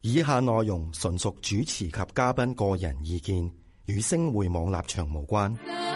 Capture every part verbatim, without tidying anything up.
以下內容純屬主持及嘉賓個人意見，與星匯網立場無關。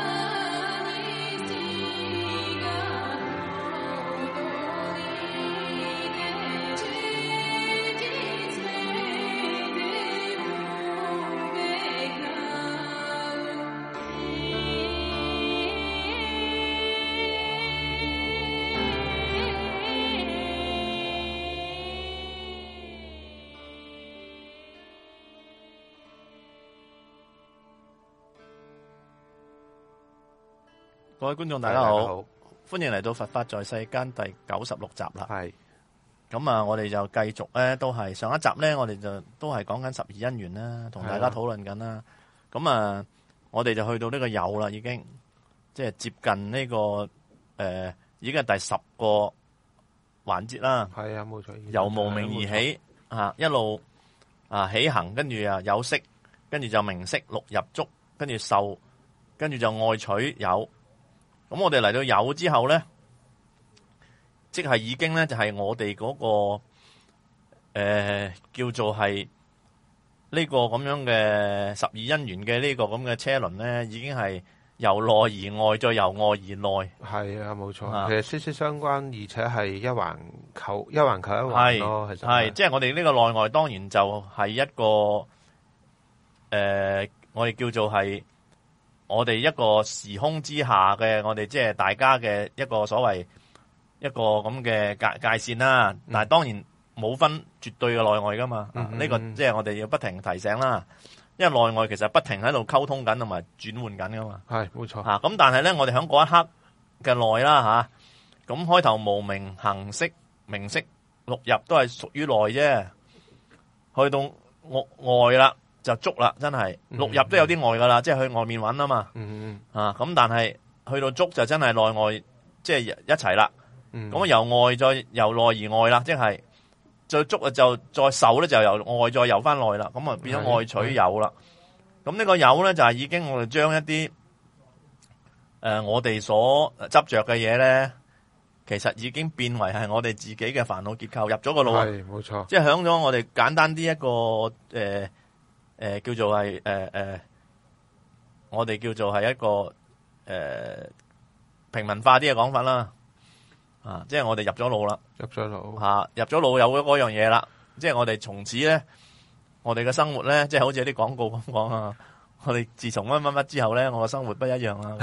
各位觀眾大家好，好歡迎嚟到佛法在世間第九十六集啦。係咁啊，我哋就繼續咧，都係上一集咧，我哋就都係講緊十二因緣啦，同大家討論緊啦。咁啊，我哋就去到呢個有啦，已經即係接近呢、這個誒、呃，已經係第十個環節啦。係啊，冇錯。由無明而起啊，一路啊起行，跟住啊有識，跟住就名色六入觸，跟住受，跟住就愛取有。咁我哋嚟到有之後咧，即係已經咧就係我哋嗰、那個誒、呃、叫做係呢個咁樣嘅十二因緣嘅呢個咁嘅車輪咧，已經係由內而外，再由外而內。係啊，冇錯、啊，其實息息相關，而且係一環扣一環扣一環咯。其實係即係我哋呢個內外，當然就係一個誒、呃，我哋叫做係。我哋一個時空之下嘅，我哋即係大家嘅一個所謂一個咁嘅界界線啦。嗯、但係當然冇分絕對嘅內外噶嘛。呢、嗯這個即係我哋要不停提醒啦。因為內外其實不停喺度溝通緊同埋轉換緊噶嘛。係冇錯。吓咁、啊，但係咧，我哋喺嗰一刻嘅內啦吓，咁、啊、開頭無明行識名色六入都係屬於內啫，去到外啦。就捉啦，真係六入都有啲外噶啦，即係去外面揾啊嘛。嗯嗯啊，咁但係去到捉就真係內外，即係一齊啦。咁、嗯、由外再由內而外啦，即係再捉啊，就再受咧，就由外再游翻內啦。咁啊變咗愛取有啦。咁呢個有咧就係已經我哋將一啲誒、呃、我哋所執着嘅嘢咧，其實已經變為係我哋自己嘅煩惱結構入咗個腦。係冇錯，即係響咗我哋簡單啲一個誒。呃誒、呃，叫做係誒誒，我哋叫做係一個誒、呃、平民化啲嘅講法啦，啊，即係我哋入咗腦啦，入咗腦吓，入咗腦有咗嗰樣嘢啦，即係我哋從此咧，我哋嘅生活咧，即係好似啲廣告咁講啊，我哋自從乜乜乜之後咧，我嘅生活不一樣啦。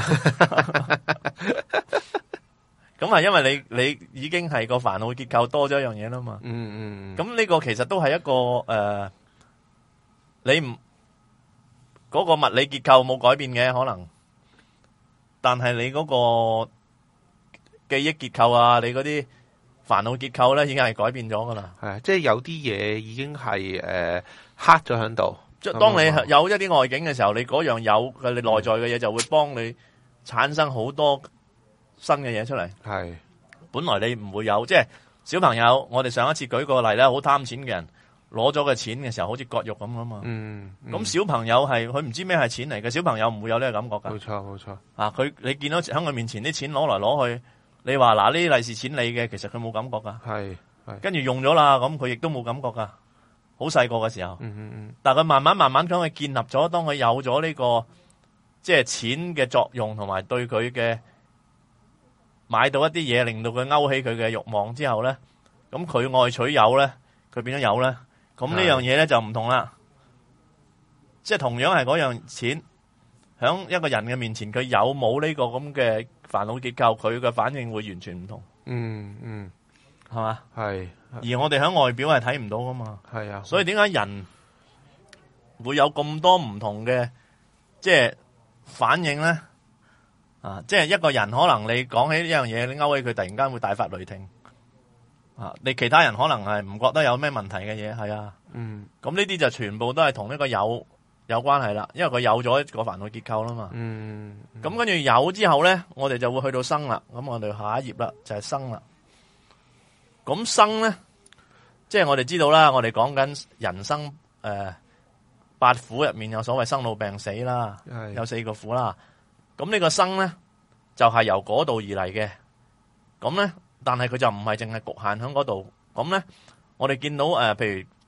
咁係因為你你已經係個煩惱結構多咗一樣嘢啦嘛，嗯嗯，咁呢個其實都係一個誒。呃你唔嗰、那個物理結構冇改變嘅可能，但係你嗰個記憶結構啊，你嗰啲煩惱結構咧，已經係改變咗噶啦。係，即係有啲嘢已經係誒、呃、刻咗喺度。即係當你有一啲外境嘅時候，你嗰樣有嘅你內在嘅嘢，就會幫你產生好多新嘅嘢出嚟。係，本來你唔會有，即係小朋友。我哋上一次舉個例咧，好貪錢嘅人。攞咗嘅錢嘅時候，好似割肉咁啊嘛。嗯，咁、嗯、小朋友係佢唔知咩係錢嚟嘅，小朋友唔會有呢個感覺噶。冇錯，冇錯。啊，佢你見到喺佢面前啲錢攞來攞去，你話嗱呢啲利是錢你嘅，其實佢冇感覺噶。係，跟住用咗啦，咁佢亦都冇感覺噶。好細個嘅時候，嗯嗯嗯。但係佢慢慢慢慢咁去建立咗，當佢有咗呢、這個即係錢嘅作用，同埋對佢嘅買到一啲嘢，令到佢勾起佢嘅慾望之後咧，咁佢愛取有咧，佢變咗有咧。咁呢樣嘢咧就唔同啦，即係同樣係嗰樣錢，響一個人嘅面前，佢有冇呢個咁嘅煩惱結構，佢嘅反應會完全唔同。嗯嗯，係嘛？係。而我哋響外表係睇唔到噶嘛。係啊。所以點解人會有咁多唔同嘅即係反應咧？啊，即係一個人可能你講起呢樣嘢，你勾起佢突然間會大發雷霆。啊！你其他人可能係唔覺得有咩問題嘅嘢，係啊，嗯，咁呢啲就全部都係同呢個有有關係啦，因為佢有咗一個煩惱結構啦嘛，嗯，咁跟住有之後咧，我哋就會去到生啦，咁我哋下一頁啦，就係生啦。咁生咧，即係我哋知道啦，我哋講緊人生誒、呃、八苦入面有所謂生老病死啦，有四個苦啦。咁呢個生咧就係、是、由嗰度而嚟嘅，咁咧。但係佢就唔係淨係局限喺嗰度，咁咧我哋見到誒、呃，譬如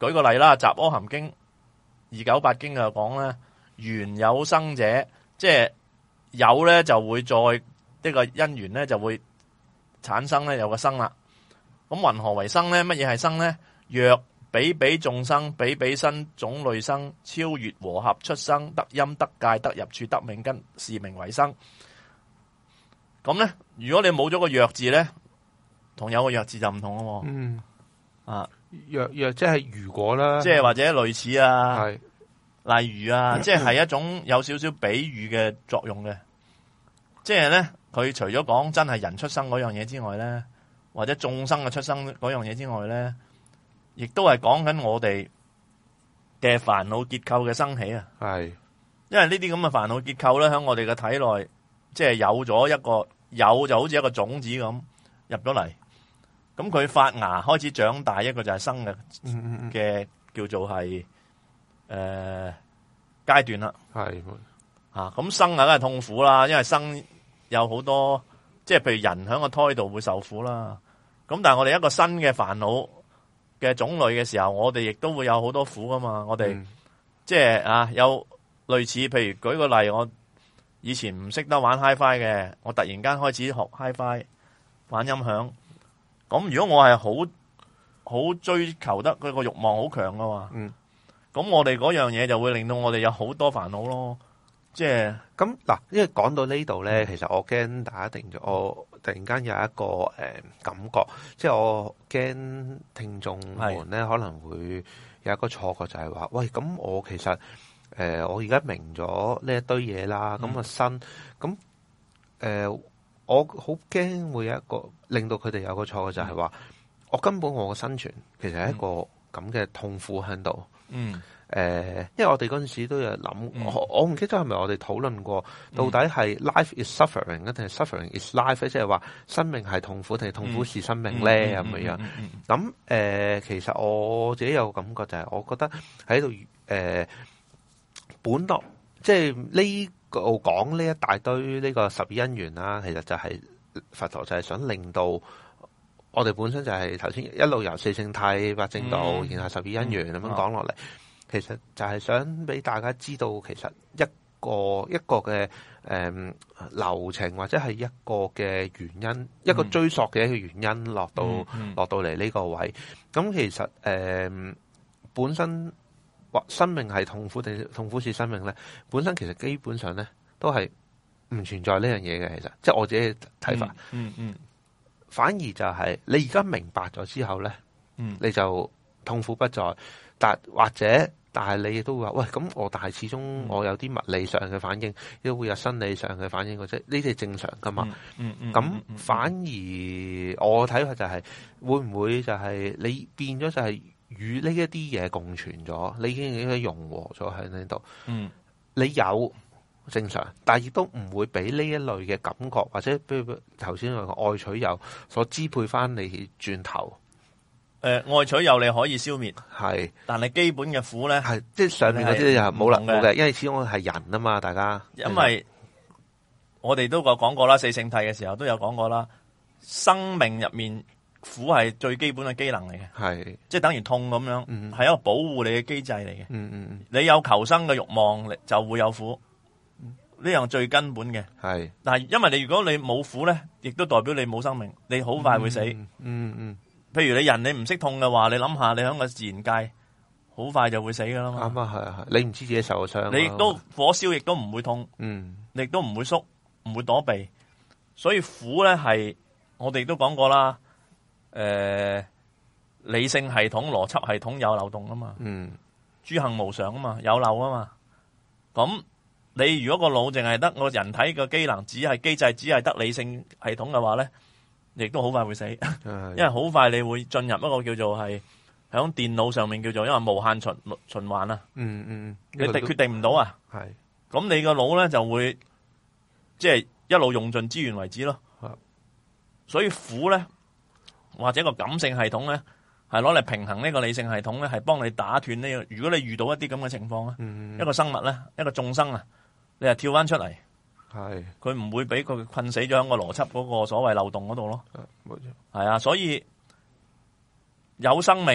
舉個例啦，《雜阿含經》二九八經就講咧，緣有生者，即係有咧就會再呢、這個因緣咧就會產生咧有個生啦。咁云何為生咧？乜嘢係生咧？若比比眾生，比比身種類生，超越和合出生，得音得界得入處得命根，是名為生。咁咧，如果你冇咗個若字咧，同有個若字就唔同咯。 嗯， 啊， 若若即係如果啦， 即係或者類似啊， 係例如啊，即係一種有少少比喻嘅作用嘅。即係咧，佢除咗講真係人出生嗰樣嘢之外咧，或者眾生嘅出生嗰樣嘢之外咧，亦都係講緊我哋嘅煩惱結構嘅生起啊。 係， 因為呢啲咁嘅煩惱結構咧，喺我哋嘅體內，即係有咗一個有就好似一個種子咁入咗嚟，咁佢發芽開始長大，一個就係生嘅嘅、嗯嗯、叫做係誒階段啦。 係啊，咁生啊梗係痛苦啦，因為生有好多，即係譬如人喺個胎度會受苦啦。咁但係我哋一個新嘅煩惱嘅種類嘅時候，我哋亦都會有好多苦噶嘛。我哋、嗯、即係啊，有類似，譬如舉個例，我以前唔識得玩 Hi-Fi 嘅，我突然間開始學 Hi-Fi 玩音響。咁如果我係好好追求得佢個慾望好強噶嘛，咁、嗯、我哋嗰樣嘢就會令到我哋有好多煩惱咯。即係咁嗱，因為講到呢度咧，其實我驚大家定咗，我突然間有一個誒、呃、感覺，即係我驚聽眾們咧可能會有一個錯覺，就係話，喂，咁我其實誒、呃、我而家明咗呢一堆嘢啦，咁、嗯、啊新，咁誒、呃、我好驚會有一個令到佢哋有一個錯覺，就係話、嗯、我根本我嘅生存其實係一個咁嘅痛苦喺度。嗯。誒、呃，因為我哋嗰陣時都有諗、嗯，我我唔記得係咪我哋討論過，到底係 life is suffering 定係 suffering is life，即係話生命係痛苦定係痛苦是生命咧咁樣。咁、嗯、誒、嗯呃，其實我自己有感覺就係，我覺得喺度誒，本來即係呢個講呢一大堆呢、這個十二因緣啦，其實就係佛陀就係想令到我哋本身就係頭先一路由四聖諦、八正道，嗯、然後十二因緣咁樣講落嚟。嗯嗯其實就係想俾大家知道，其實一個一個嘅誒、嗯、流程，或者係一個嘅原因、嗯，一個追溯嘅一個原因落到、嗯嗯、落到嚟呢個位。咁其實誒、嗯、本身或生命係痛苦定痛苦是生命咧？本身其實基本上咧都係唔存在呢樣嘢嘅。其實即係我自己嘅睇法。嗯嗯，嗯。反而就係你而家明白咗之後咧，嗯，你就痛苦不再。但或者，但係你亦都會話，喂，咁我但係始終我有啲物理上嘅反應，亦、嗯、都會有生理上嘅反應嘅啫，呢啲係正常噶嘛。嗯嗯。咁、嗯嗯、反而我睇法就係、是，會唔會就係你變咗就係與呢一啲嘢共存咗，你已經已經融合咗喺呢度。嗯。你有正常，但係亦都唔會俾呢一類嘅感覺，或者比如頭先話愛取有所支配翻你轉頭。 誒、呃，愛取有你可以消滅， 係，但係基本嘅苦咧， 係即係上面嗰啲就冇啦冇嘅，因為始終係人啊嘛，大家。 因為我哋都個講過啦，四聖諦嘅時候都有講過啦，生命入面苦係最基本嘅機能嚟嘅，係，即係等於痛咁樣，係、嗯、一個保護你嘅機制嚟嘅。嗯嗯，你有求生嘅慾望，就會有苦，呢、嗯、樣最根本嘅。係，但係因為你如果你冇苦咧，亦都代表你冇生命，你好快會死。嗯嗯。嗯譬如你人你唔識痛嘅話，你諗下你喺個自然界好快就會死噶啦嘛。啱啊，係啊，係。你唔知自己受咗傷，你亦都火燒亦都唔會痛，嗯，你亦都唔會縮，唔會躲避。所以苦咧係我哋都講過啦，誒、呃，理性系統、邏輯系統有漏洞啊嘛，嗯，諸行無常啊嘛，有漏啊嘛。咁你如果個腦淨係得個人體嘅機能，只係機制，只係得理性系統嘅話咧，亦都好快會死，因為好快你會進入一個叫做係喺電腦上面叫做因為無限循循環啊。嗯嗯，你決決定唔到啊。係，咁你個腦咧就會即係一路用盡資源為止咯。所以苦咧或者個感性系統咧係攞嚟平衡呢個理性系統咧，係幫你打斷呢個。如果你遇到一啲咁嘅情況咧、嗯，一個生物咧，一個眾生啊，你係跳翻出嚟。係，佢唔會俾佢困死咗喺個邏輯嗰個所謂漏洞嗰度咯。冇錯，係啊，所以有生命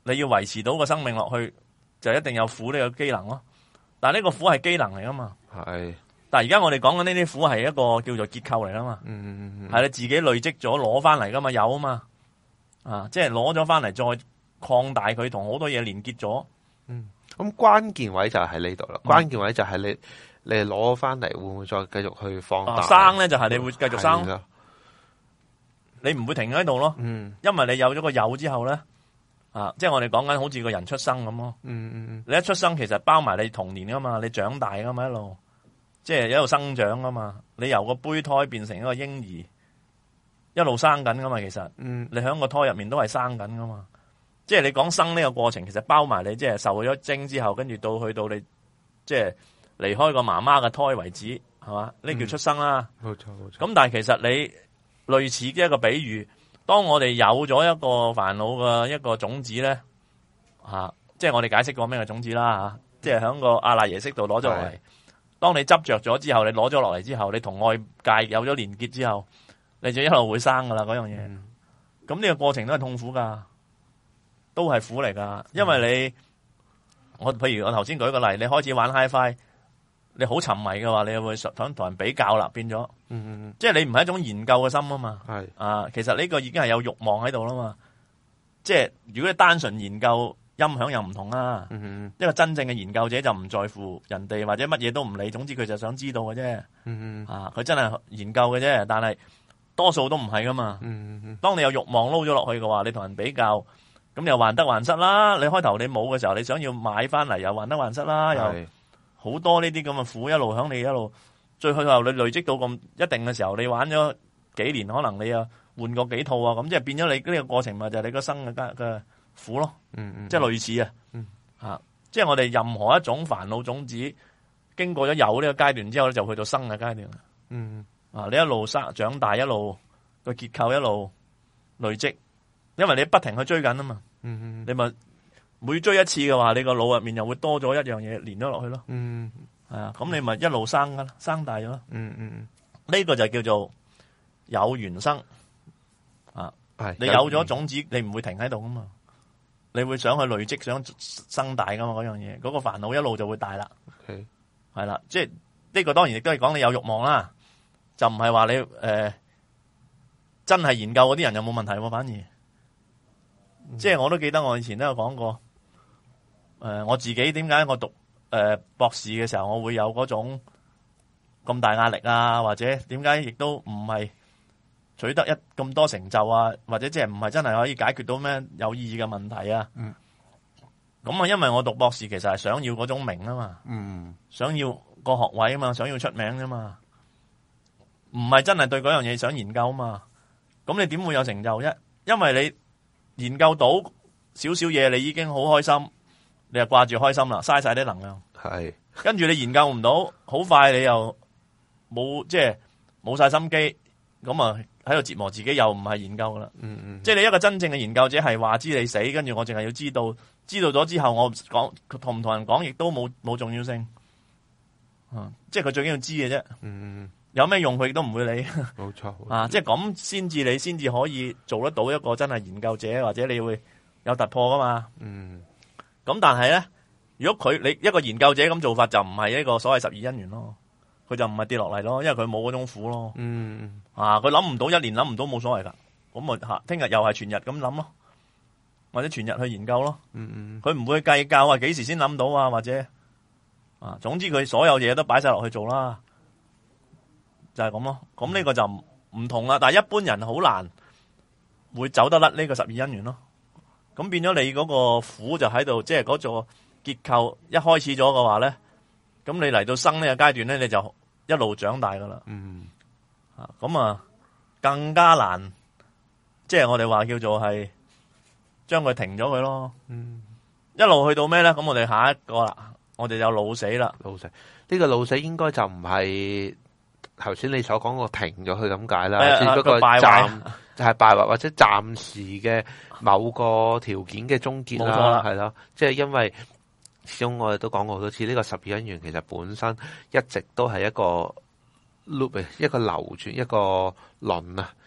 你要維持到個生命落去，就一定有苦呢個機能咯。但係呢個苦係機能嚟噶嘛。 係。但係而家我哋講緊呢啲苦係一個叫做結構嚟噶嘛。 嗯嗯嗯。 係你自己累積咗攞翻嚟噶嘛，有啊嘛。啊，即係攞咗翻嚟再擴大佢，同好多嘢連結咗。 嗯。咁關鍵位就喺呢度啦。關鍵位就係你你攞翻嚟會唔會再繼續去放大？啊、生咧就係你會繼續生。你唔會停喺度咯。嗯。因為你有咗個有之後咧。啊，即係我哋講緊好似個人出生咁咯。嗯嗯嗯。你一出生其實包埋你童年噶嘛，你長大噶嘛一路，即係一路生長噶嘛。你由個胚胎變成一個嬰兒，一路生緊噶嘛。其實，嗯，你喺個胎入面都係生緊噶嘛。即係你講生呢個過程，其實包埋你即係受咗精之後，跟住到去到你即係離開個媽媽嘅胎為止，係嘛？呢叫出生啦。冇錯冇錯。咁但係其實你類似嘅一個比喻。當我哋有咗一個煩惱嘅一個種子咧，吓、啊，即係我哋解釋過咩嘅種子啦吓、啊，即係喺個阿賴耶識度攞咗落嚟。當你執着咗之後，你攞咗落嚟之後，你同外界有咗連結之後，你就一路會生噶啦嗰樣嘢。咁、嗯、呢個過程都係痛苦噶，都係苦嚟噶。因為你，我譬如我頭先舉個例，你開始玩 Hi-Fi， 你好沉迷嘅話，你又會想同人比較啦，變咗。嗯嗯，即係你唔係一種研究嘅心啊嘛，係啊，其實呢個已經係有慾望喺度啦嘛。即係如果你單純研究音響又唔同啦，嗯嗯，一個真正嘅研究者就唔在乎人哋或者乜嘢都唔理，總之佢就想知道嘅啫。嗯嗯，啊，佢真係研究嘅啫，但係多數都唔係噶嘛。嗯嗯，當你有慾望撈咗落去嘅話，你同人比較，咁又患得患失啦。你開頭你冇嘅時候，你想要買翻嚟又患得患失啦，又好多呢啲咁嘅苦一路響你一路。最後你累積到咁一定嘅時候，你玩咗幾年，可能你又換過幾套啊，咁即係變咗你呢個過程咪就係你個生嘅嘅苦咯。嗯嗯，即係類似啊。嗯，吓，即係我哋任何一種煩惱種子，經過咗有呢個階段之後咧，就去到生嘅階段。嗯，啊，你一路生長大，一路個結構一路累積，因為你不停去追緊啊嘛。嗯嗯，你咪每追一次嘅話，你個腦入面又會多咗一樣嘢連咗落去咯。嗯。係啊，咁你咪一路生噶啦，生大咗。嗯嗯嗯，呢個就叫做有緣生啊。係你有咗種子，你唔會停喺度噶嘛，你會想去累積，想生大噶嘛嗰樣嘢，嗰個煩惱一路就會大啦。係係啦，即係呢個當然亦都係講你有慾望啦，就唔係話你誒真係研究嗰啲人有冇問題喎，反而即係我都記得我以前都有講過，誒我自己點解我讀誒、呃，博士嘅時候我會有嗰種咁大壓力啊，或者點解亦都唔係取得一咁多成就啊，或者即係唔係真係可以解決到咩有意義嘅問題啊？嗯，咁啊，因為我讀博士其實係想要嗰種名啊嘛，嗯，想要個學位啊嘛，想要出名啫嘛，唔係真係對嗰樣嘢想研究啊嘛，咁你點會有成就啫？因為你研究到少少嘢，你已經好開心。你又掛住開心啦，嘥晒啲能量。係，跟住你研究唔到，好快你又冇即係冇晒心機，咁啊喺度折磨自己，又唔係研究噶啦。嗯嗯，即係你一個真正嘅研究者係話知你死，跟住我淨係要知道，知道咗之後我講同唔同人講，亦都冇冇重要性。啊，即係佢最緊要知嘅啫。嗯，有咩用佢亦都唔會理。冇錯。啊，即係咁先至你先至可以做得到一個真係研究者，或者你會有突破噶嘛。嗯。咁但係咧，如果佢你一個研究者咁做法，就唔係一個所謂十二因緣咯，佢就唔係跌落嚟咯，因為佢冇嗰種苦咯。嗯，啊，佢諗唔到，一年諗唔到冇所謂噶，咁咪吓聽日又係全日咁諗咯，或者全日去研究咯。嗯嗯，佢唔會計較啊，幾時先諗到啊，或者啊，總之佢所有嘢都擺晒落去做啦，就係咁咯。咁呢個就唔唔同啦，但係一般人好難會走得甩呢個十二因緣咯。咁變咗你嗰個苦就喺度，即係嗰座結構一開始咗嘅話咧，咁你嚟到生呢個階段咧，你就一路長大噶啦。嗯，啊，咁啊更加難，即係我哋話叫做係將佢停咗佢咯。嗯，一路去到咩咧？咁我哋下一個啦，我哋就老死啦。老死呢個老死應該就唔係頭先你所講個停咗佢咁解啦，只不過暫就係敗壞或者暫時嘅某個條件嘅終結啦，係咯，即係因為始終我哋都講過好多次，呢個十二因緣其實本身一直都係一個 loop，一個流轉，一個輪啊，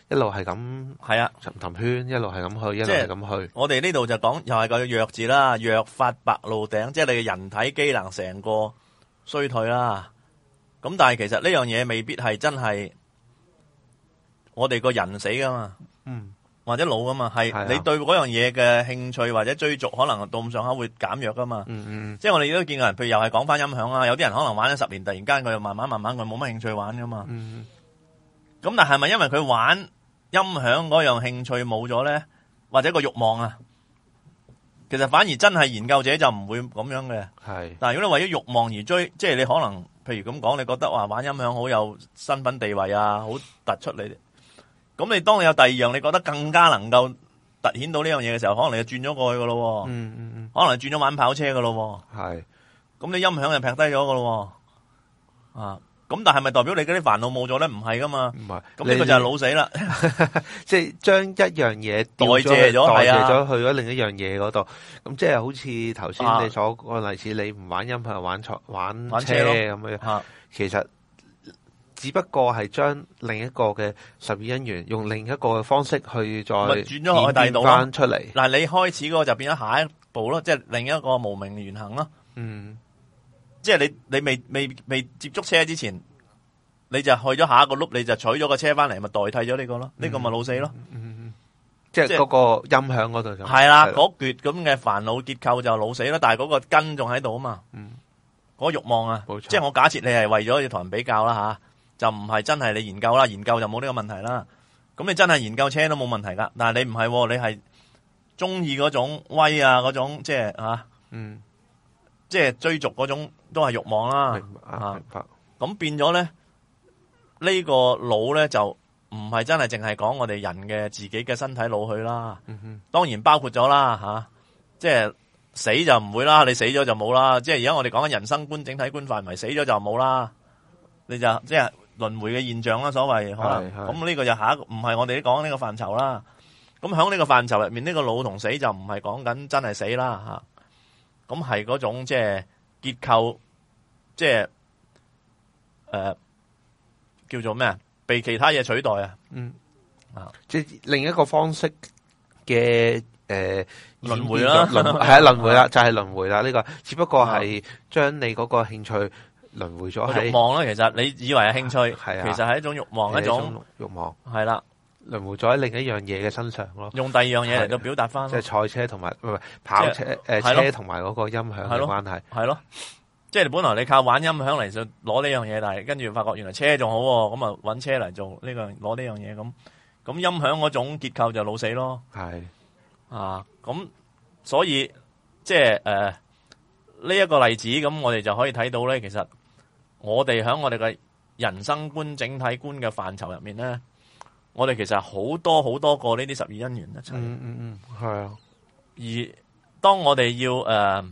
一路係咁係啊， 尋尋圈，一路係咁去，一路係咁去。 我哋呢度就講又係個弱字啦，弱發白露頂，即係你嘅人體機能成個衰退啦。咁但係其實呢樣嘢未必係真係我哋個人死噶嘛，嗯，或者老噶嘛，係你對嗰樣嘢嘅興趣或者追逐，可能到咁上下會減弱噶嘛，嗯嗯，即係我哋都見過人，譬如又係講翻音響啊，有啲人可能玩咗十年，突然間佢又慢慢慢慢佢冇乜興趣玩噶嘛，嗯，咁但係咪因為佢玩音響嗰樣興趣冇咗咧，或者個慾望啊？其實反而真係研究者就唔會咁樣嘅，係。但係如果你為咗慾望而追，即係你可能譬如咁講，你覺得話玩音響好有身份地位啊，好突出你。咁你當你有第二樣，你覺得更加能夠凸顯到呢樣嘢嘅時候，可能你就轉咗過去噶咯。嗯嗯嗯，可能轉咗玩跑車噶咯。係。咁你音響就劈低咗噶咯。啊，咁但係咪代表你嗰啲煩惱冇咗咧？唔係噶嘛。唔係。咁呢個就係老死啦。 即係將一樣嘢代謝咗， 代謝咗去咗另一樣嘢嗰度。咁即係好似頭先你所個例子，你唔玩音響，玩坐玩車咁樣。其實。只不過係將另一個嘅十二因緣用另一個嘅方式去再轉咗去第二度翻出嚟。 嗱，你開始嗰個就變咗下一步咯，即係另一個無明緣行咯。嗯，即係你你未未未接觸車之前，你就去咗下一個 loop，你就取咗個車翻嚟，咪代替咗呢個咯。呢個咪老死咯。 嗯嗯，即係嗰個音響嗰度就係啦，嗰橛咁嘅煩惱結構就老死啦。但係嗰個根仲喺度啊嘛。嗯，嗰個慾望啊，即係我假設你係為咗要同人比較啦吓。就唔係真係你研究啦，研究就冇呢個問題啦。咁你真係研究車都冇問題噶，但係你唔係，你係中意嗰種威啊，嗰種即係啊，嗯，即係追逐嗰種都係慾望啦。明白啊，明白。咁變咗咧，呢個老咧就唔係真係淨係講我哋人嘅自己嘅身體老去啦。嗯哼，當然包括咗啦吓，即係死就唔會啦，你死咗就冇啦。即係而家我哋講緊人生觀、整體觀範圍，死咗就冇啦，你就即係。輪迴嘅現象啦，所謂可能咁呢個就下一個，唔係我哋講呢個範疇啦。咁喺呢個範疇入面，呢、呢個老同死就唔係講緊真係死啦吓。咁係嗰種即係結構，即係誒、呃、叫做咩啊？被其他嘢取代啊？嗯啊， 即係另一個方式嘅誒輪迴啦， 係啊輪迴啦，就係輪迴啦。呢、呢個只不過係將你嗰個興趣。輪迴咗係慾望啦，其實你以為係興趣，係啊，其實係一種慾望，一種慾望， 係啦， 輪迴咗喺另一樣嘢嘅身上咯。 用第二樣嘢嚟到表達翻， 即係賽車同埋唔係跑車誒車同埋嗰個音響嘅關係， 係咯。即係你本來你靠玩音響嚟就攞呢樣嘢，但係跟住發覺原來車仲好，咁啊揾車嚟做呢個攞呢樣嘢咁，咁音響嗰種結構就老死咯。係啊，咁所以即係誒呢一個例子，咁我哋就可以睇到咧，其實。我哋喺我哋嘅人生觀、整體觀嘅範疇入面咧，我哋其實好多好多個呢啲十二因緣一齊。 嗯嗯嗯，係啊。 而當我哋要誒、呃、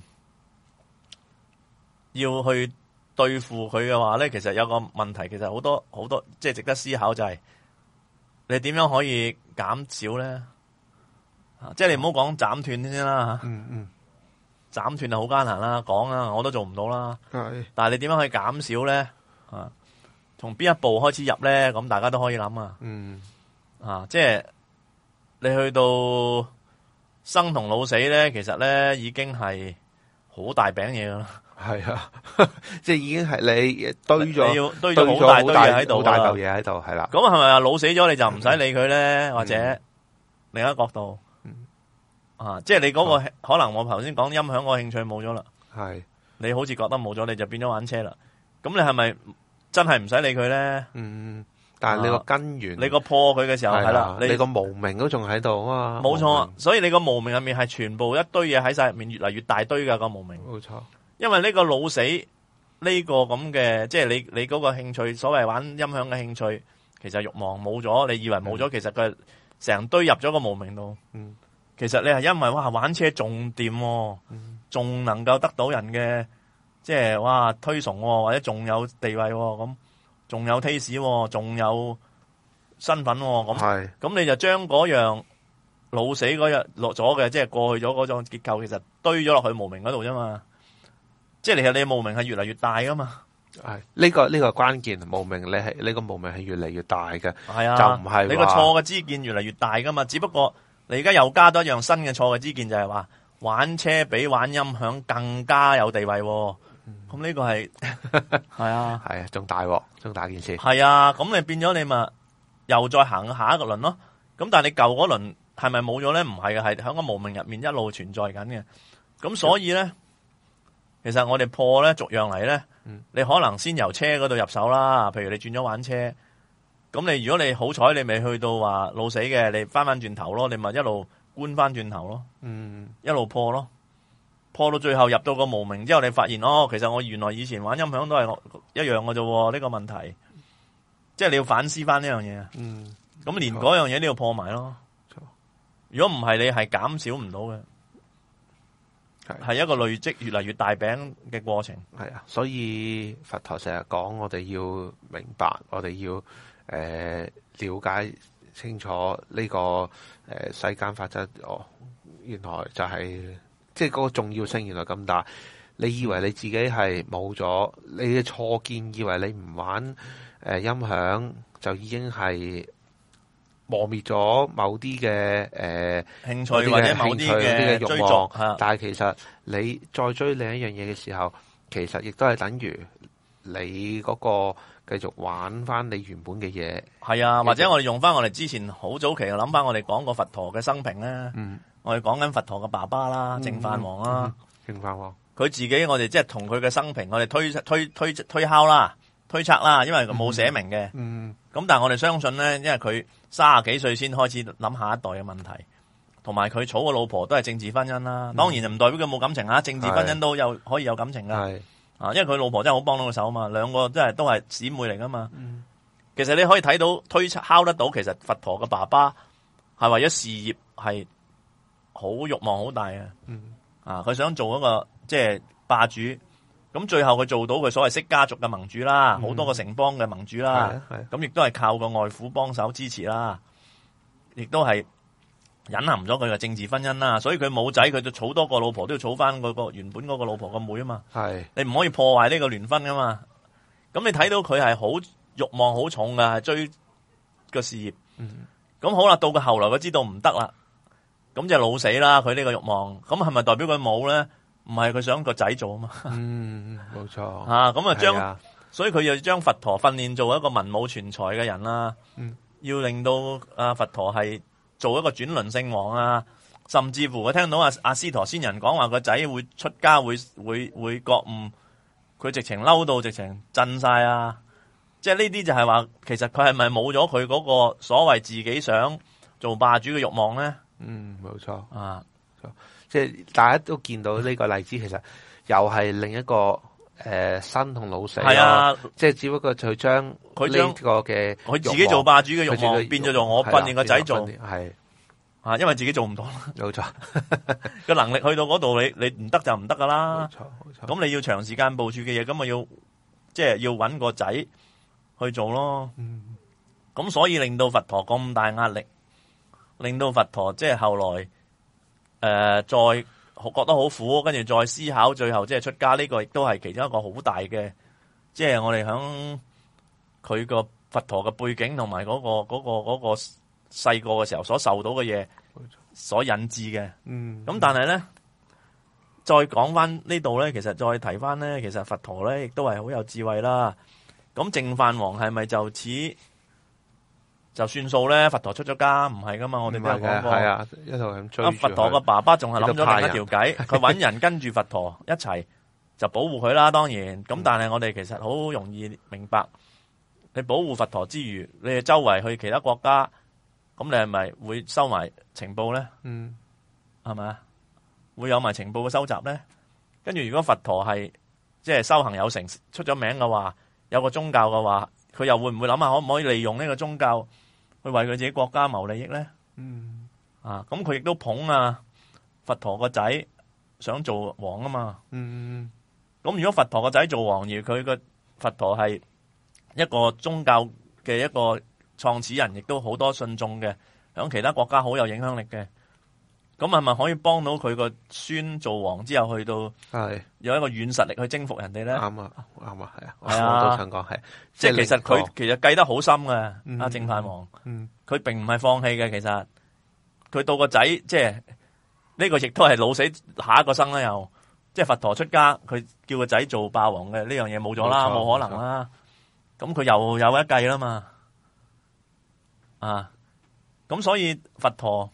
要去對付佢嘅話咧，其實有個問題，其實好多好多即係值得思考，就係你點樣可以減少咧？啊，即係你唔好講斬斷先啦吓。嗯嗯。斬斷就好艱難啦，講啦，我都做唔到啦。係，但係你點樣可以減少咧？啊，從邊一步開始入咧？咁大家都可以諗啊。嗯，啊，即係你去到生同老死咧，其實咧已經係好大餅嘢噶啦。係啊，即係已經係你堆咗， 你要堆咗好大堆嘢喺度， 好大嚿嘢喺度，係啦。 咁係咪啊？老死咗你就唔使理佢咧？嗯、或者另一個角度？啊！即係你嗰、那個、啊、可能我頭先講音響個興趣冇咗啦，係你好似覺得冇咗，你就變咗玩車啦。咁你係咪真係唔使理佢咧？嗯， 但係你個根源， 啊、你個破佢嘅時候係啦， 你個無明都仲喺度啊嘛。 冇錯，所以你個無明入面係全部一堆嘢喺晒入面，越嚟越大堆噶、那個無明。冇錯，因為呢個老死呢、這個咁嘅，即係你你嗰個興趣，所謂玩音響嘅興趣，其實慾望冇咗，你以為冇咗、嗯，其實佢成堆入咗個無明度。嗯。其實你係因為哇玩車仲掂，仲、嗯、能夠得到人嘅即係哇推崇，或者仲有地位咁，仲有 taste， 仲有身份咁，咁你就將嗰樣老死嗰日落咗嘅，即係過去咗嗰種結構，其實堆咗落去無明嗰度啫嘛。即係其實你無明係越嚟越大噶嘛。 係呢個呢個關鍵，無明你係呢個無明係越嚟越大嘅， 係啊， 就唔係你個錯嘅知見越嚟越大噶嘛。只不過你而家又加多一樣新嘅錯嘅知見，就係話玩車比玩音響更加有地位。咁、嗯、呢個係係啊， 係啊，仲大鑊，仲大件事。 係啊，咁你變咗你咪又再行下一個輪咯。咁但係你舊嗰輪係咪冇咗咧？唔係嘅，係喺個無明入面一路存在緊嘅。咁所以咧，其實我哋破咧逐樣嚟咧。嗯、你可能先由車嗰度入手啦，譬如你轉咗玩車，咁你如果你好彩你未去到話老死嘅，你翻翻轉頭咯，你咪一路觀翻轉頭咯，嗯，一路破咯，破到最後入到個無明之後，你發現哦，其實我原來以前玩音響都係一樣嘅啫，呢、這個問題，即係你要反思翻呢樣嘢，嗯，咁連嗰樣嘢都要破埋咯，如果唔係你係減少唔到嘅。係一個累積越嚟越大餅嘅過程。 係啊，所以佛陀成日講，我哋要明白，我哋要誒、呃、了解清楚呢、這個誒、呃、世間法則。哦，原來就係、是、即係嗰個重要性，原來咁大。你以為你自己係冇咗，你嘅錯見，以為你唔玩誒、呃、音響就已經係磨滅咗某啲嘅誒興趣或者某啲嘅慾望，但係其實你再追另一樣嘢嘅時候，其實亦都係等於你嗰個繼續玩翻你原本嘅嘢。係啊，或者我哋用翻我哋之前好早期諗翻我哋講過佛陀嘅生平咧。嗯，我哋講緊佛陀嘅爸爸啦，淨飯王啦， 淨飯王佢自己，我哋即係同佢嘅生平，我哋推推推推敲啦，推測啦，因為佢冇寫明嘅。嗯，咁但係我哋相信咧，因為佢三十幾歲先開始諗下一代嘅問題，同埋佢娶個老婆都係政治婚姻啦。嗯、當然就唔代表佢冇感情啊，政治婚姻都有可以有感情噶。係啊，因為佢老婆真係好幫到佢手啊嘛，兩個真係都係姊妹嚟噶嘛。嗯、其實你可以睇到推測敲得到，其實佛陀嘅爸爸係為咗事業係好慾望好大嘅。嗯、啊，佢想做一個即係霸主。咁最後佢做到佢所謂釋家族嘅盟主啦，好、嗯、多個城邦嘅盟主啦，咁亦都係靠個外父幫手支持啦，亦都係隱含咗佢嘅政治婚姻啦，所以佢冇仔，佢就儲多個老婆都要儲翻嗰個原本嗰個老婆個妹啊嘛，係你唔可以破壞呢個聯婚噶嘛，咁你睇到佢係好慾望好重噶，係追個事業，咁、嗯、好啦，到佢後來佢知道唔得啦，咁就老死啦，佢呢個慾望，咁係咪代表佢冇咧？唔係佢想個仔做啊嘛， 嗯，冇錯啊，咁啊將，所以佢要將佛陀訓練做一個文武全才嘅人啦，嗯，要令到啊佛陀係做一個轉輪聖王啊，甚至乎佢聽到阿阿斯陀仙人講話個仔會出家會會會覺悟，佢直情嬲到直情震晒啊！即係呢啲就係話，其實佢係咪冇咗佢嗰個所謂自己想做霸主嘅慾望咧？ 嗯，冇錯啊。 即係大家都見到呢個例子，其實又係另一個誒、呃、生同老死咯。係啊，即係只不過佢將佢呢個嘅佢自己做霸主嘅慾望變咗做我訓練個仔做， 係啊，因為自己做唔到啦。 冇錯， 個能力去到嗰度，你你唔得就唔得噶啦。 冇錯，冇錯。 咁你要長時間部署嘅嘢，咁咪要即係要搵個仔去做咯。嗯，咁所以令到佛陀咁大壓力，令到佛陀即係後來。誒、呃，再覺得好苦，跟住再思考，最後即係出家呢、這個，亦都係其中一個好大嘅，即係我哋響佢個佛陀嘅背景同埋嗰個嗰、那個嗰、那個細個嘅時候所受到嘅嘢，所引致嘅。嗯，咁但係咧，再講翻呢度咧，其實再提翻咧，其實佛陀咧亦都係好有智慧啦。咁淨飯王係咪就此就算數咧？佛陀出咗家唔係噶嘛？我哋都有講過。係啊，一路咁追。佛陀個爸爸仲係諗咗另一條計，佢搵人跟住佛陀一齊就保護佢啦。當然，咁但係我哋其實好容易明白，你保護佛陀之餘，你哋周圍去其他國家，咁你係咪會收埋情報咧？嗯，係咪啊？會有埋情報嘅收集咧？跟住如果佛陀係即係修行有成、出咗名嘅話，有個宗教嘅話，佢又會唔會諗下可唔可以利用呢個宗教？去為佢自己國家謀利益咧，嗯啊，咁佢亦都捧啊佛陀個仔想做王啊嘛，嗯，咁如果佛陀個仔做王，而佢個佛陀係一個宗教嘅一個創始人，亦都好多信眾嘅，響其他國家好有影響力嘅， 咁係咪可以幫到佢個孫做王之後去到係有一個軟實力去征服人哋咧？啱啊，啱啊，係啊，係啊，我都想講係，即係其實佢其實計得好深嘅，嗯、阿淨飯王，佢、嗯、並唔係放棄嘅，其實佢到個仔，即係呢、這個亦都係老死下一個生啦，又即係佛陀出家，佢叫個仔做霸王嘅呢樣嘢冇咗啦，冇可能啦，咁佢又有一計啦嘛，啊，咁所以佛陀。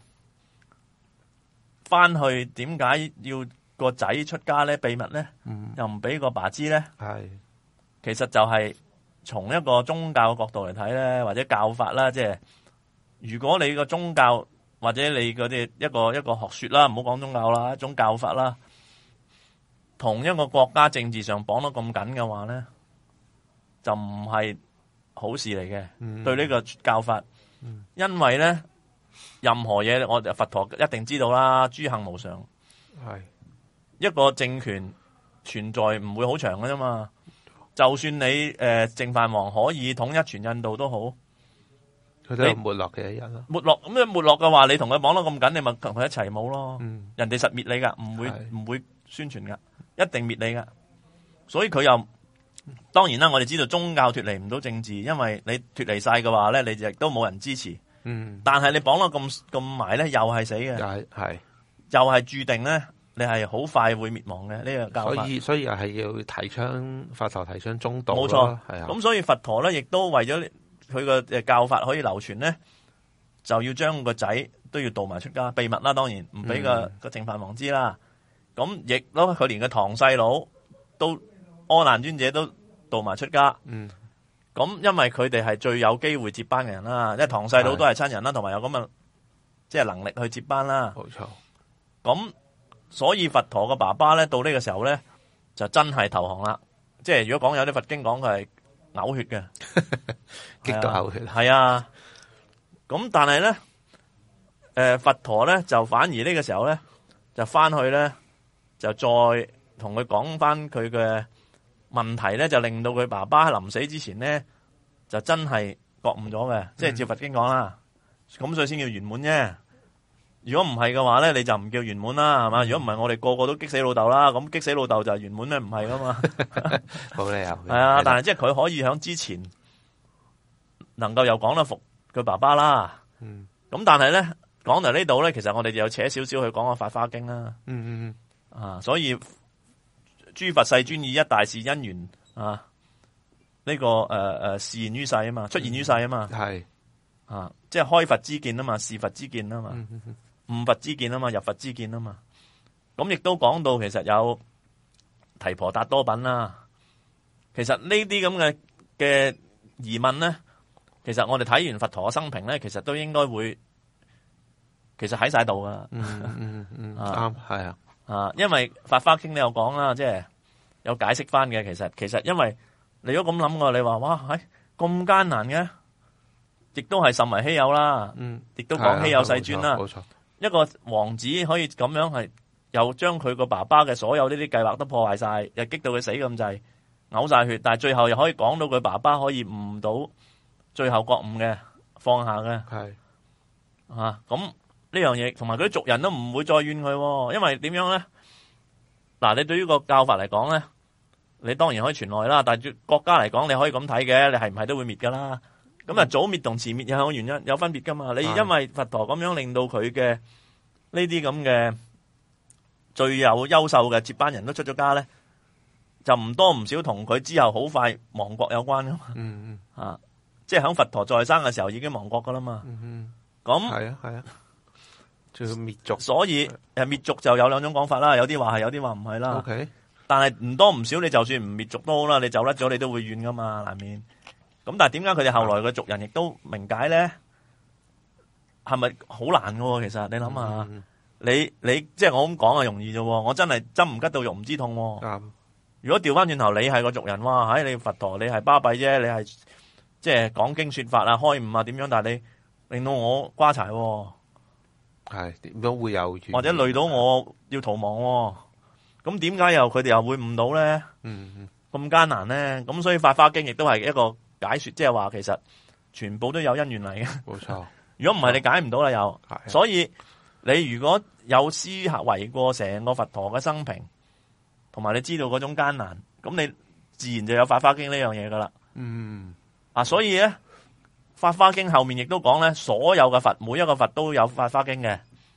翻去點解要個仔出家咧？秘密咧，嗯、又唔俾個爸知咧？係，其實就係從一個宗教角度嚟睇咧，或者教法啦，即係如果你個宗教或者你嗰啲一個一個學說啦，唔好講宗教啦，一種教法啦，同一個國家政治上綁得咁緊嘅話咧，就唔係好事嚟嘅。嗯、對呢個教法，嗯、因為咧。任何嘢，我佛陀一定知道啦。諸行無常，係一個政權存在唔會好長嘅啫嘛。就算你誒淨飯王可以統一全印度都好，佢都有沒落嘅一日咯。沒落咁樣沒落嘅話，你同佢綁得咁緊，你咪同佢一齊冇咯。嗯、人哋實滅你噶，唔會唔會宣傳噶，一定滅你噶。所以佢又當然啦，我哋知道宗教脫離唔到政治，因為你脫離晒嘅話咧，你亦都冇人支持。嗯，但係你綁得咁咁埋咧，又係死嘅，又係係，又係注定咧，你係好快會滅亡嘅呢、這個教法。所以所以又係要提倡佛陀提倡中道，冇錯，係啊。咁所以佛陀咧，亦都為咗佢個誒教法可以流傳咧，就要將個仔都要導埋出家，秘密啦，當然唔俾個個淨飯王知啦。咁亦咯，佢連個堂細佬都阿難尊者都導埋出家。嗯。咁因為佢哋係最有機會接班嘅人啦，因為堂細佬都係親人啦，同埋有咁嘅即係能力去接班啦。冇錯。咁所以佛陀嘅爸爸咧，到呢個時候咧，就真係投降啦。即係如果講有啲佛經講佢係嘔血嘅，激到嘔血。係啊。咁但係咧，誒佛陀咧就反而呢個時候咧，就翻去咧，就再同佢講翻佢嘅。問題咧就令到佢爸爸喺臨死之前咧就真係覺悟咗嘅，即係照佛經講啦，咁所以先叫圓滿啫。如果唔係嘅話咧，你就唔叫圓滿啦，係嘛？如果唔係，我哋個個都激死老豆啦，咁激死老豆就係圓滿咧，唔係噶嘛。好理由。係啊，但係即係佢可以喺之前能夠又講得服佢爸爸啦。嗯。咁但係咧講到呢度咧，其實我哋就有扯少少去講個《法華經》啦。嗯嗯嗯。啊，所以。諸佛世尊以一大事因緣啊，呢、這個誒誒示現於世啊嘛，出現於世啊嘛，係、嗯、啊，即係開佛之見啊嘛，示佛之見啊嘛，悟、嗯嗯、佛之見啊嘛，入佛之見啊嘛。咁亦都講到其實有提婆達多品啦。其實呢啲咁嘅嘅疑問咧，其實我哋睇完佛陀嘅生平咧，其實都應該會，其實喺晒度噶。嗯嗯嗯，啱係啊。啊，因為《法華經》你有講啦，即係有解釋翻嘅。其實其實因為你如果咁諗過，你話哇，係咁艱難嘅，亦都係甚為稀有啦。嗯，亦都講稀有世尊啦。冇錯，一個王子可以咁樣係又將佢個爸爸嘅所有呢啲計劃都破壞晒，又激到佢死咁滯，嘔晒血，但係最後又可以講到佢爸爸可以悟到最後覺悟嘅放下嘅。係啊，咁。呢樣嘢同埋嗰啲族人都唔會再怨佢，因為點樣咧？嗱，你對於個教法嚟講咧，你當然可以傳落去啦。但係對國家嚟講，你可以咁睇嘅，你係唔係都會滅噶啦？咁啊、嗯，早滅同遲滅有原因有分別噶嘛？你因為佛陀咁樣令到佢嘅呢啲咁嘅最有優秀嘅接班人都出咗家咧，就唔多唔少同佢之後好快亡國有關噶嘛？嗯嗯，啊，即係喺佛陀在生嘅時候已經亡國噶啦嘛？嗯嗯，咁係啊係啊。就滅族，所以誒滅族就有兩種講法啦，有啲話係，有啲話唔係啦。Okay. 但係唔多唔少，你就算唔滅族都好啦，你走甩咗，你都會怨噶嘛，難免。咁但係點解佢哋後來嘅族人亦都明解咧？係咪好難噶？其實你諗下，嗯、你你即係我咁講啊，容易啫。我真係針唔吉到肉唔知痛。嗯、如果調翻轉頭，你係個族人，哇！喺你佛陀，你係巴閉啫，你係即係講經說法啊，開悟啊，點樣？但係你令到我瓜柴。係點都會有，或者累到我要逃亡，咁點解又佢哋又會悟到咧？嗯，咁艱難咧，咁所以《法華經》亦都係一個解說，即係話其實全部都有因緣嚟嘅。冇錯，如果唔係你解唔到啦，又，所以你如果有思維過成個佛陀嘅生平，同埋你知道嗰種艱難，咁你自然就有《法華經》呢樣嘢噶啦。嗯，啊，所以咧，《法華經》後面亦都講咧，所有嘅佛，每一個佛都有《法華經》嘅。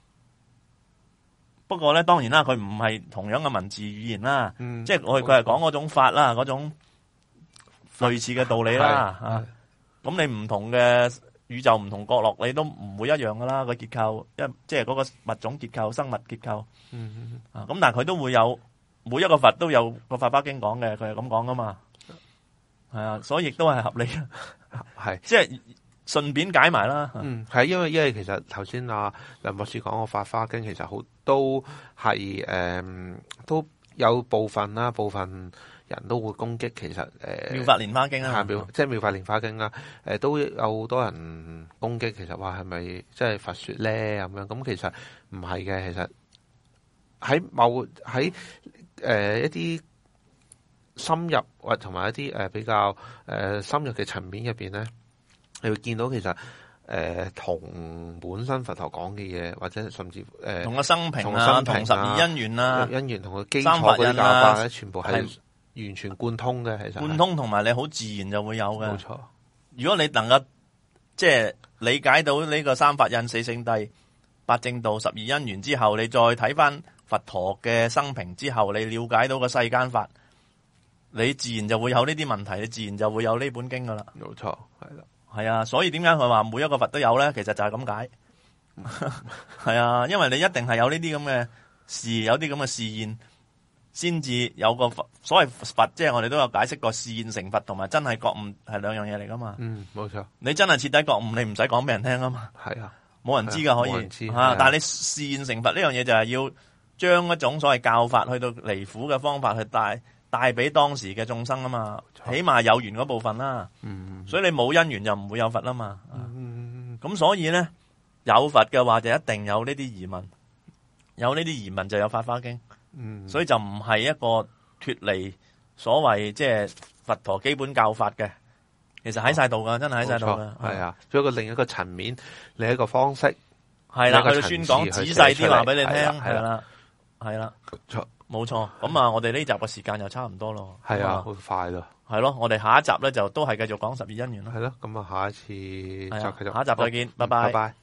不過咧，當然啦，佢唔係同樣嘅文字語言啦，嗯、即係佢佢係講嗰種法啦，嗰種類似嘅道理啦。啊，咁你唔同嘅宇宙唔同角落，你都唔會一樣噶啦個結構，一即係嗰個物種結構、生物結構。嗯啊，咁但係佢都會有每一個佛都有個《法華經》講嘅，佢係咁講噶嘛。係啊，所以亦都係合理嘅，係即係。順便解埋啦， 嗯，係因為因為其實頭先阿梁博士講個《法華經》，其實好都係誒、呃、都有部分啦，部分人都會攻擊，其實誒《 妙法蓮華經》啊， 妙即係《妙法蓮華經》啦，誒都有好多人攻擊，其實話係咪即係佛說咧咁樣？咁其實唔係嘅，其實喺某喺誒、呃、一啲深入或同埋一啲誒比較誒深入嘅層面入邊咧。你會見到其實誒同、呃、本身佛陀講嘅嘢，或者甚至誒同個生平啊，同十二因緣啊， 因緣同個基礎嗰啲教法咧，全部係完全貫通嘅。其實貫通同埋你好自然就會有嘅。 冇錯。如果你能夠即係理解到呢個三法印、四聖諦、八正道、十二因緣之後，你再睇翻佛陀嘅生平之後，你了解到個世間法，你自然就會有呢啲問題，你自然就會有呢本經噶啦。 冇錯，係啦。 係啊，所以點解佢話每一個佛都有咧？其實就係咁解。係啊，因為你一定係有呢啲咁嘅事，有啲咁嘅示現，先至有個佛。所謂佛，即係我哋都有解釋過，示現成佛同埋真係覺悟係兩樣嘢嚟噶嘛。嗯，冇錯。你真係徹底覺悟，你唔使講俾人聽啊嘛。係啊，冇人知噶可以。啊，但係你示現成佛呢樣嘢就係要將一種所謂教法去到離苦嘅方法去帶。帶俾當時嘅眾生啊嘛，起碼有緣嗰部分啦，嗯、所以你冇因緣就唔會有佛啦嘛。咁、嗯、所以咧有佛嘅話就一定有呢啲疑問，有呢啲疑問就有法華經，嗯、所以就唔係一個脫離所謂即係佛陀基本教法嘅，其實喺晒度噶，真係喺晒度噶。係啊， 做一個另一個層面，另一個方式， 係啦，佢宣講仔細啲話俾你聽，係啦，係啦。冇錯，咁啊，我哋呢集嘅時間又差唔多咯。 係啊，好快咯。 係咯，我哋下一集咧就都係繼續講十二因緣咯。 係咯，咁啊，下一次就繼續。 下一集再見，拜拜。拜拜。